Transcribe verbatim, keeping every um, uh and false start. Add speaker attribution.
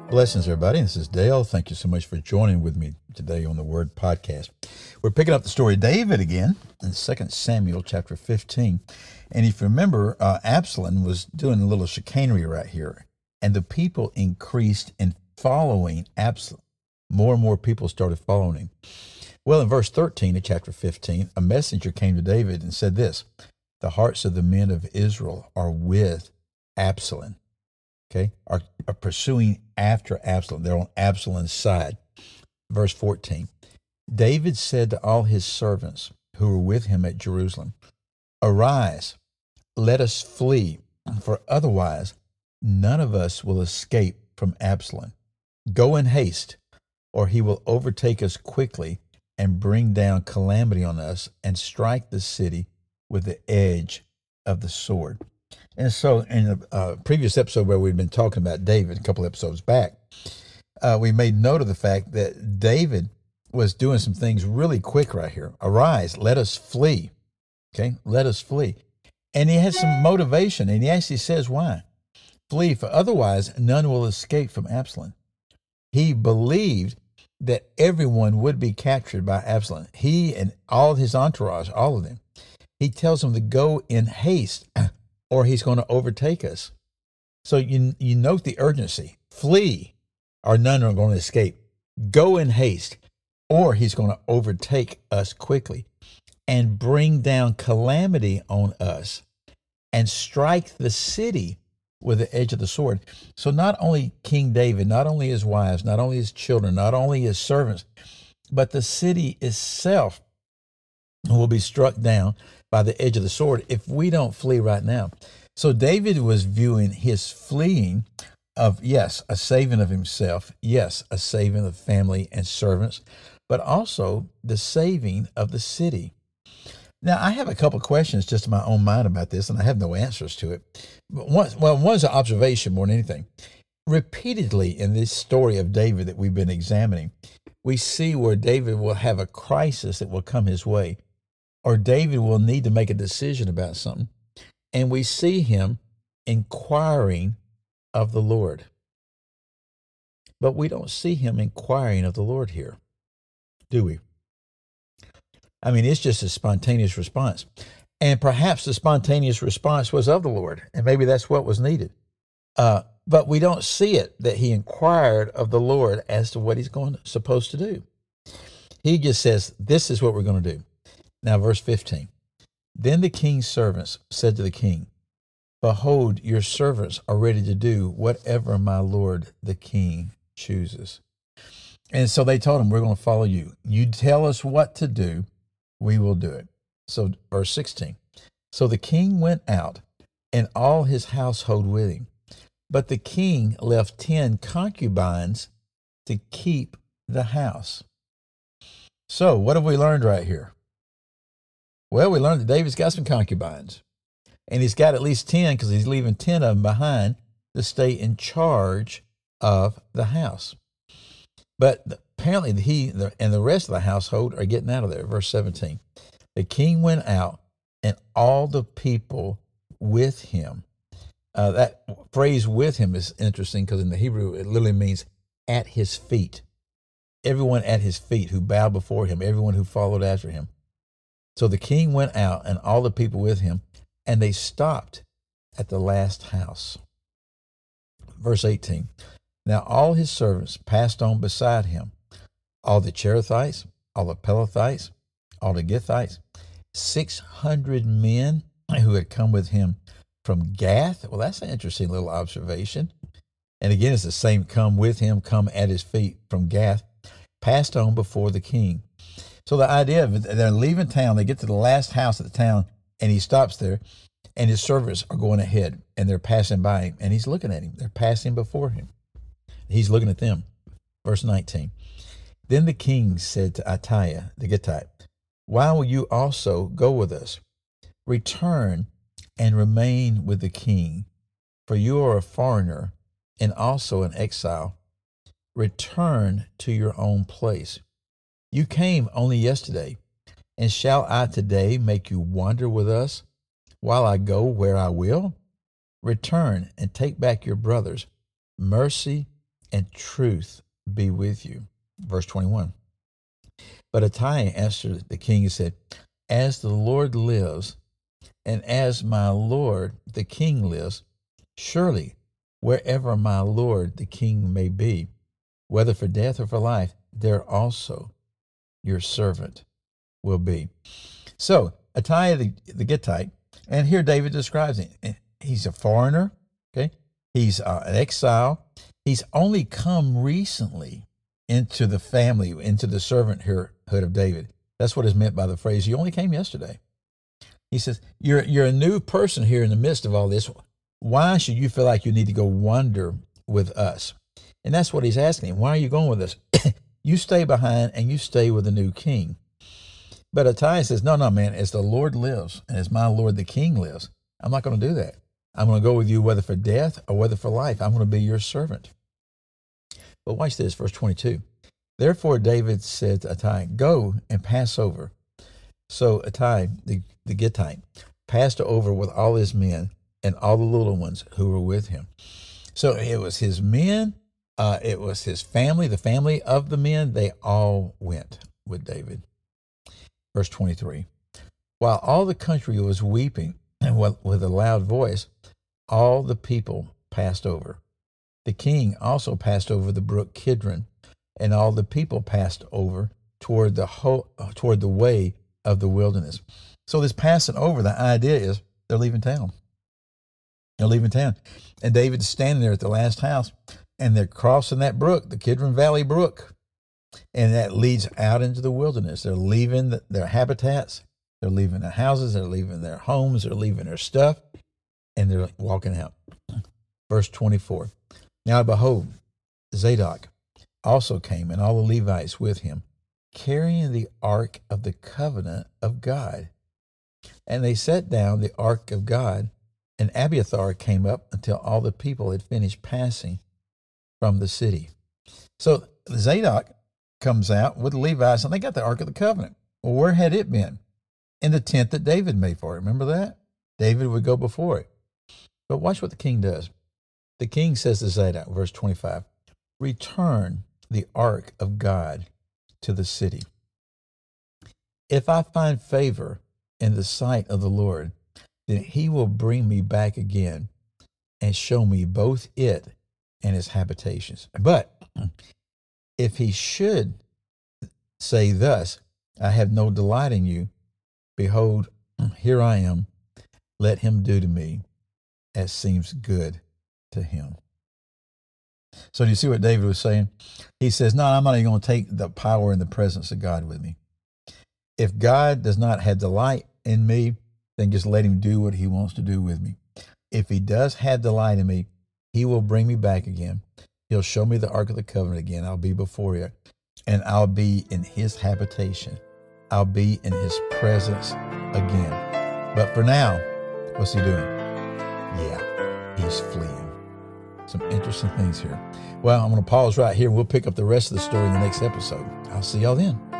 Speaker 1: Blessings, everybody. This is Dale. Thank you so much for joining with me today on the Word Podcast. We're picking up the story of David again in Second Samuel chapter fifteen. And if you remember, uh, Absalom was doing a little chicanery right here, and the people increased in following Absalom. More and more people started following him. Well, in verse thirteen of chapter fifteen, a messenger came to David and said this: the hearts of the men of Israel are with Absalom. Okay, are, are pursuing after Absalom. They're on Absalom's side. Verse fourteen, David said to all his servants who were with him at Jerusalem, "Arise, let us flee, for otherwise none of us will escape from Absalom. Go in haste, or he will overtake us quickly and bring down calamity on us and strike the city with the edge of the sword." And so in a uh, previous episode where we'd been talking about David, a couple episodes back, uh, we made note of the fact that David was doing some things really quick right here. Arise, let us flee. Okay, let us flee. And he has some motivation, and he actually says why. Flee, for otherwise none will escape from Absalom. He believed that everyone would be captured by Absalom. He and all his entourage, all of them. He tells them to go in haste, or he's going to overtake us. So you you note the urgency. Flee, or none are going to escape. Go in haste, or he's going to overtake us quickly and bring down calamity on us and strike the city with the edge of the sword. So not only King David, not only his wives, not only his children, not only his servants, but the city itself will be struck down by the edge of the sword if we don't flee right now. So David was viewing his fleeing of, yes, a saving of himself, yes, a saving of family and servants, but also the saving of the city. Now, I have a couple of questions just in my own mind about this, and I have no answers to it. But one, well, one's an observation more than anything. Repeatedly in this story of David that we've been examining, we see where David will have a crisis that will come his way, or David will need to make a decision about something, and we see him inquiring of the Lord. But we don't see him inquiring of the Lord here, do we? I mean, it's just a spontaneous response. And perhaps the spontaneous response was of the Lord, and maybe that's what was needed. Uh, but we don't see it, that he inquired of the Lord as to what he's going supposed to do. He just says, this is what we're going to do. Now, verse fifteen, then the king's servants said to the king, "Behold, your servants are ready to do whatever my lord the king chooses." And so they told him, we're going to follow you. You tell us what to do, we will do it. So verse sixteen, so the king went out and all his household with him. But the king left ten concubines to keep the house. So what have we learned right here? Well, we learned that David's got some concubines, and he's got at least ten because he's leaving ten of them behind to stay in charge of the house. But apparently he and the rest of the household are getting out of there. Verse seventeen, the king went out and all the people with him. Uh, that phrase "with him" is interesting because in the Hebrew it literally means at his feet. Everyone at his feet who bowed before him, everyone who followed after him. So the king went out and all the people with him, and they stopped at the last house. Verse eighteen, now all his servants passed on beside him, all the Cherethites, all the Pelethites, all the Githites, six hundred men who had come with him from Gath. Well, that's an interesting little observation. And again, it's the same come with him, come at his feet from Gath, passed on before the king. So the idea of it, they're leaving town, they get to the last house of the town, and he stops there, and his servants are going ahead, and they're passing by him, and he's looking at him. They're passing before him. He's looking at them. Verse nineteen, then the king said to Ittai the Gittite, why will you also go with us? Return and remain with the king, for you are a foreigner and also an exile. Return to your own place. You came only yesterday, and shall I today make you wander with us while I go where I will? Return and take back your brothers. Mercy and truth be with you. Verse twenty-one. But Attai answered the king and said, as the Lord lives, and as my lord the king lives, surely wherever my lord the king may be, whether for death or for life, there also your servant will be. So Attai the, the Gittite, and here David describes him. He's a foreigner, okay? He's uh, an exile. He's only come recently into the family, into the servanthood of David. That's what is meant by the phrase, he only came yesterday. He says, you're, you're a new person here in the midst of all this. Why should you feel like you need to go wander with us? And that's what he's asking him. Why are you going with us? You stay behind and you stay with the new king. But Attai says, no, no, man, as the Lord lives and as my Lord the king lives, I'm not going to do that. I'm going to go with you whether for death or whether for life. I'm going to be your servant. But watch this, verse twenty-two. Therefore David said to Attai, go and pass over. So Attai, the, the Gittite, passed over with all his men and all the little ones who were with him. So it was his men, uh, it was his family, the family of the men, they all went with David. Verse twenty-three, while all the country was weeping and with a loud voice, all the people passed over. The king also passed over the brook Kidron, and all the people passed over toward the whole, toward the way of the wilderness. So this passing over, the idea is they're leaving town. They're leaving town. And David's standing there at the last house, and they're crossing that brook, the Kidron Valley Brook. And that leads out into the wilderness. They're leaving the, their habitats. They're leaving their houses. They're leaving their homes. They're leaving their stuff. And they're walking out. Verse twenty-four. Now behold, Zadok also came, and all the Levites with him, carrying the ark of the covenant of God. And they set down the ark of God, and Abiathar came up until all the people had finished passing from the city. So Zadok comes out with the Levites, and they got the ark of the covenant. Well, where had it been? In the tent that David made for it. Remember that? David would go before it. But watch what the king does. The king says to Zadok, verse twenty-five, return the ark of God to the city. If I find favor in the sight of the Lord, then he will bring me back again and show me both it and his habitations. But if he should say thus, I have no delight in you, behold, here I am, let him do to me as seems good to him. So do you see what David was saying? He says, no, I'm not even going to take the power and the presence of God with me. If God does not have delight in me, then just let him do what he wants to do with me. If he does have delight in me, he will bring me back again. He'll show me the Ark of the Covenant again. I'll be before you, and I'll be in his habitation. I'll be in his presence again. But for now, what's he doing? Yeah, he's fleeing. Some interesting things here. Well, I'm going to pause right here, and we'll pick up the rest of the story in the next episode. I'll see y'all then.